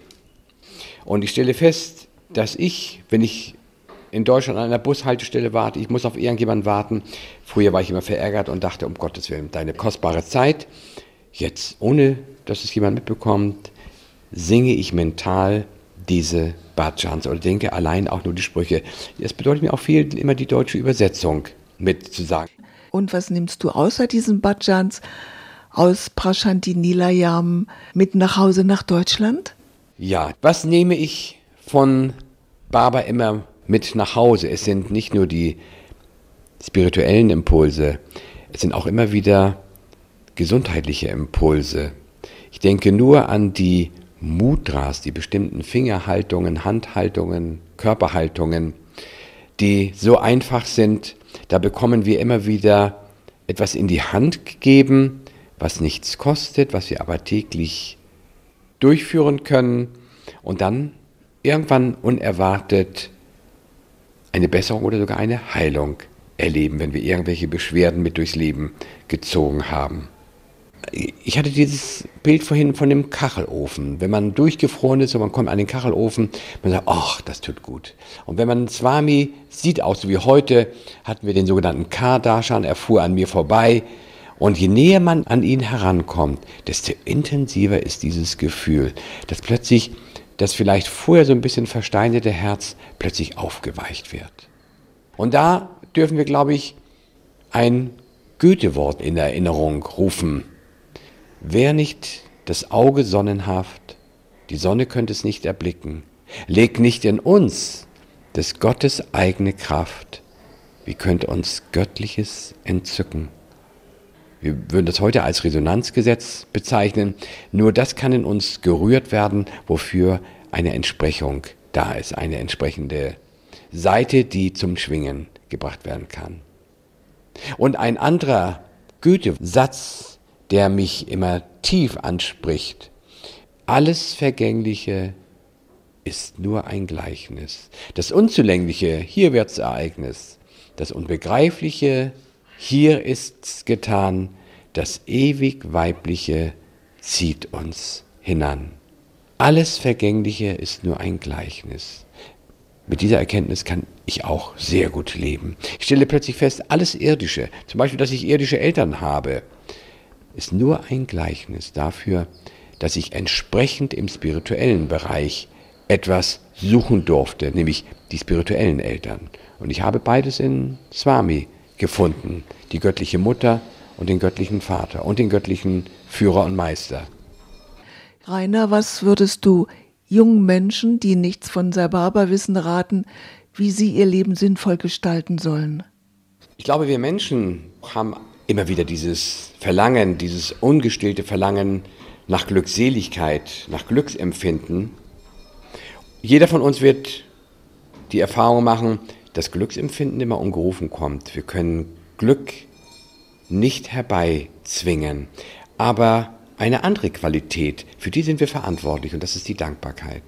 Und ich stelle fest, dass ich, wenn ich in Deutschland an einer Bushaltestelle warte, ich muss auf irgendjemanden warten. Früher war ich immer verärgert und dachte, um Gottes Willen, deine kostbare Zeit. Jetzt, ohne dass es jemand mitbekommt, singe ich mental diese Bhajans oder denke allein auch nur die Sprüche. Das bedeutet mir auch viel, immer die deutsche Übersetzung mitzusagen.
Und was nimmst du außer diesen Bhajans aus Prashanti Nilayam mit nach Hause nach Deutschland?
Ja, was nehme ich von Baba immer mit nach Hause? Es sind nicht nur die spirituellen Impulse, es sind auch immer wieder gesundheitliche Impulse. Ich denke nur an die Mudras, die bestimmten Fingerhaltungen, Handhaltungen, Körperhaltungen, die so einfach sind. Da bekommen wir immer wieder etwas in die Hand gegeben, was nichts kostet, was wir aber täglich durchführen können und dann irgendwann unerwartet eine Besserung oder sogar eine Heilung erleben, wenn wir irgendwelche Beschwerden mit durchs Leben gezogen haben. Ich hatte dieses Bild vorhin von dem Kachelofen. Wenn man durchgefroren ist und man kommt an den Kachelofen, man sagt, ach, das tut gut. Und wenn man Swami sieht, auch so wie heute, hatten wir den sogenannten Kardarshan, er fuhr an mir vorbei. Und je näher man an ihn herankommt, desto intensiver ist dieses Gefühl, dass plötzlich das vielleicht vorher so ein bisschen versteinerte Herz plötzlich aufgeweicht wird. Und da dürfen wir, glaube ich, ein Goethe-Wort in Erinnerung rufen. Wär nicht das Auge sonnenhaft, die Sonne könnte es nicht erblicken. Leg nicht in uns des Gottes eigene Kraft, wie könnte uns Göttliches entzücken? Wir würden das heute als Resonanzgesetz bezeichnen. Nur das kann in uns gerührt werden, wofür eine Entsprechung da ist, eine entsprechende Seite, die zum Schwingen gebracht werden kann. Und ein anderer Goethe-Satz, der mich immer tief anspricht: Alles Vergängliche ist nur ein Gleichnis. Das Unzulängliche, hier wird's Ereignis. Das Unbegreifliche, hier ist's getan. Das ewig Weibliche zieht uns hinan. Alles Vergängliche ist nur ein Gleichnis. Mit dieser Erkenntnis kann ich auch sehr gut leben. Ich stelle plötzlich fest, alles Irdische, zum Beispiel, dass ich irdische Eltern habe, ist nur ein Gleichnis dafür, dass ich entsprechend im spirituellen Bereich etwas suchen durfte, nämlich die spirituellen Eltern. Und ich habe beides in Swami gefunden, die göttliche Mutter und den göttlichen Vater und den göttlichen Führer und Meister.
Rainer, was würdest du jungen Menschen, die nichts von Sai Baba wissen, raten, wie sie ihr Leben sinnvoll gestalten sollen?
Ich glaube, wir Menschen haben immer wieder dieses Verlangen, dieses ungestillte Verlangen nach Glückseligkeit, nach Glücksempfinden. Jeder von uns wird die Erfahrung machen, dass Glücksempfinden immer ungerufen kommt. Wir können Glück nicht herbeizwingen, aber eine andere Qualität, für die sind wir verantwortlich, und das ist die Dankbarkeit.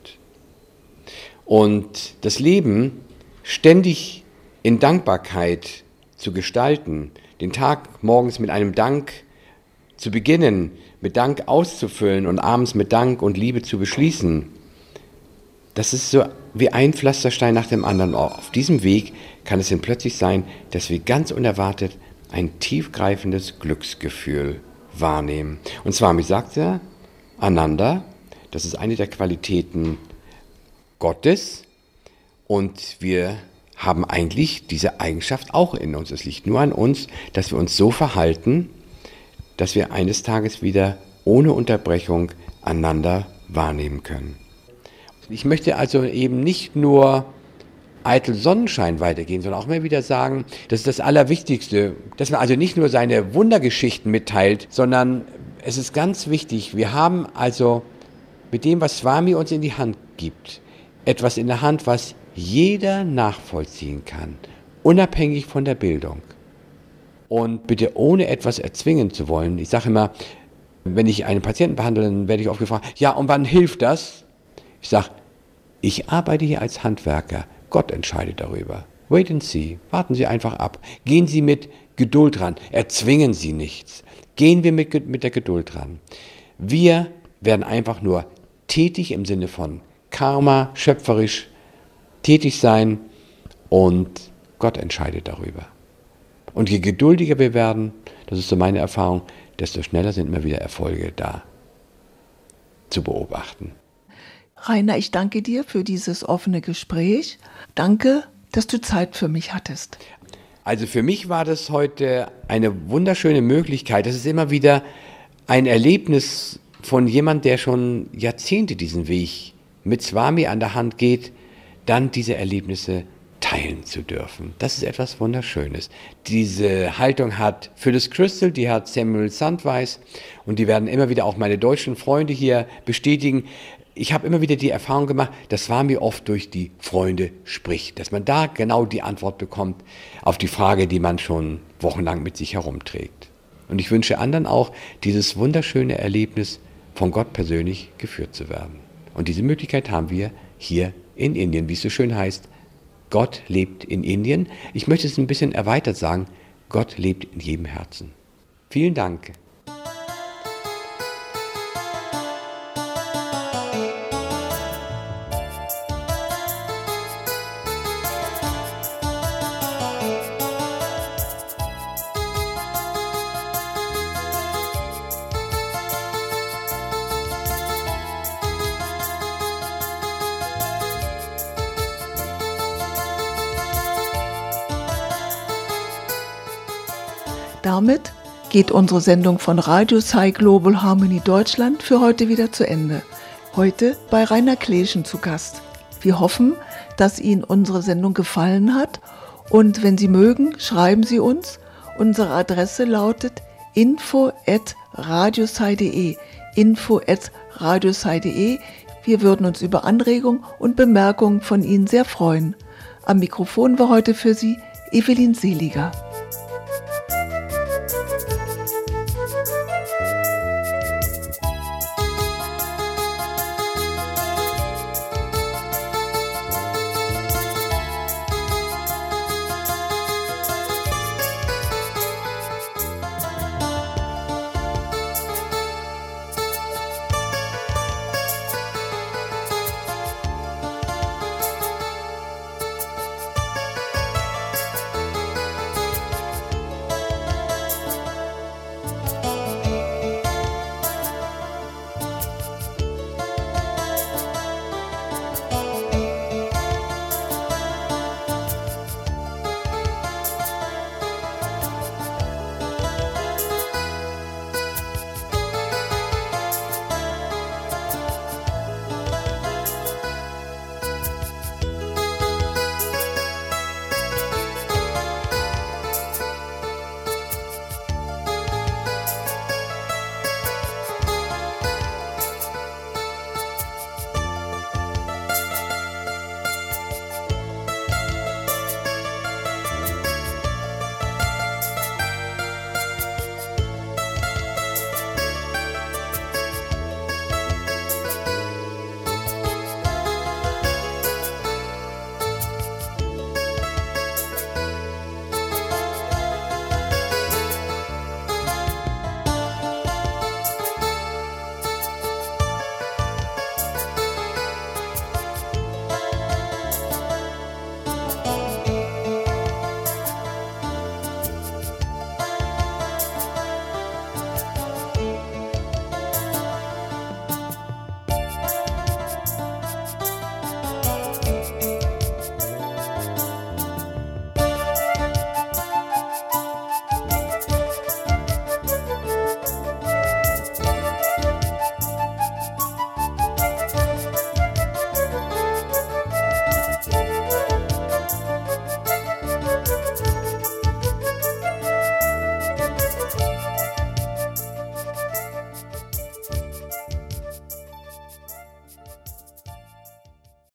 Und das Leben ständig in Dankbarkeit zu gestalten, den Tag morgens mit einem Dank zu beginnen, mit Dank auszufüllen und abends mit Dank und Liebe zu beschließen, das ist so wie ein Pflasterstein nach dem anderen. Auf diesem Weg kann es dann plötzlich sein, dass wir ganz unerwartet ein tiefgreifendes Glücksgefühl wahrnehmen. Und Swami sagt ja, Ananda, das ist eine der Qualitäten Gottes, und wir haben eigentlich diese Eigenschaft auch in uns. Es liegt nur an uns, dass wir uns so verhalten, dass wir eines Tages wieder ohne Unterbrechung einander wahrnehmen können. Ich möchte also eben nicht nur eitel Sonnenschein weitergehen, sondern auch immer wieder sagen, das ist das Allerwichtigste, dass man also nicht nur seine Wundergeschichten mitteilt, sondern es ist ganz wichtig, wir haben also mit dem, was Swami uns in die Hand gibt, etwas in der Hand, was jeder nachvollziehen kann, unabhängig von der Bildung. Und bitte ohne etwas erzwingen zu wollen. Ich sage immer, wenn ich einen Patienten behandle, dann werde ich oft gefragt, ja, und wann hilft das? Ich sage, ich arbeite hier als Handwerker. Gott entscheidet darüber. Wait and see. Warten Sie einfach ab. Gehen Sie mit Geduld ran. Erzwingen Sie nichts. Gehen wir mit, mit der Geduld ran. Wir werden einfach nur tätig im Sinne von Karma, schöpferisch tätig sein, und Gott entscheidet darüber. Und je geduldiger wir werden, das ist so meine Erfahrung, desto schneller sind immer wieder Erfolge da zu beobachten.
Rainer, ich danke dir für dieses offene Gespräch. Danke, dass du Zeit für mich hattest.
Also für mich war das heute eine wunderschöne Möglichkeit. Das ist immer wieder ein Erlebnis von jemand, der schon Jahrzehnte diesen Weg mit Swami an der Hand geht, dann diese Erlebnisse teilen zu dürfen. Das ist etwas Wunderschönes. Diese Haltung hat Phyllis Crystal, die hat Samuel Sandweis, und die werden immer wieder auch meine deutschen Freunde hier bestätigen. Ich habe immer wieder die Erfahrung gemacht, dass Swami oft durch die Freunde spricht, dass man da genau die Antwort bekommt auf die Frage, die man schon wochenlang mit sich herumträgt. Und ich wünsche anderen auch, dieses wunderschöne Erlebnis von Gott persönlich geführt zu werden. Und diese Möglichkeit haben wir hier in Indien, wie es so schön heißt, Gott lebt in Indien. Ich möchte es ein bisschen erweitert sagen, Gott lebt in jedem Herzen. Vielen Dank.
Damit geht unsere Sendung von Radio Sai Global Harmony Deutschland für heute wieder zu Ende. Heute bei Rainer Kleeschen zu Gast. Wir hoffen, dass Ihnen unsere Sendung gefallen hat und wenn Sie mögen, schreiben Sie uns. Unsere Adresse lautet info at radiosai punkt de info at radiosai punkt de. Wir würden uns über Anregungen und Bemerkungen von Ihnen sehr freuen. Am Mikrofon war heute für Sie Evelyn Seliger.